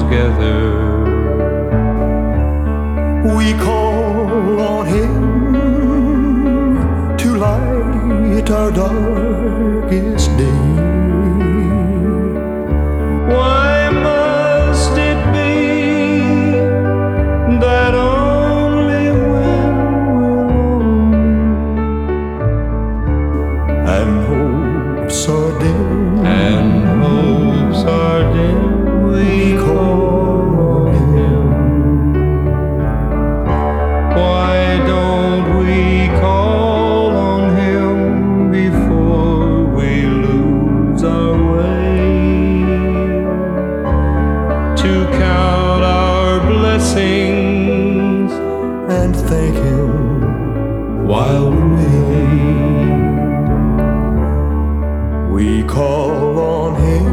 together. We call on Him to light our darkest day. Why must it be that only when we're alone and hopes are dim, we call on Him? Why don't we call on Him before we lose our way? To count our blessings and thank Him while we wait. We call on Him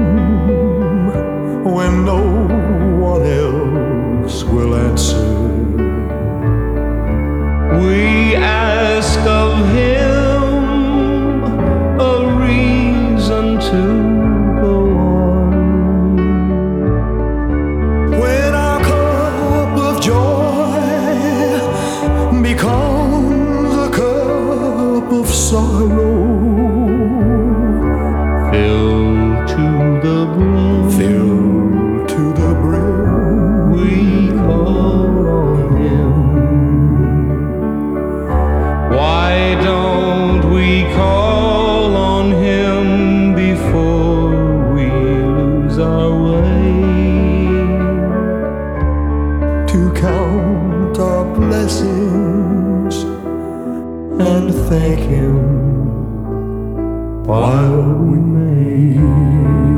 when no one else will answer. We ask of Him a reason to go on. When our cup of joy becomes a cup of sorrow, Filled to the brim, filled to the brim, we call on Him. Why don't we call on Him before we lose our way? to count our blessings and thank Him while we may.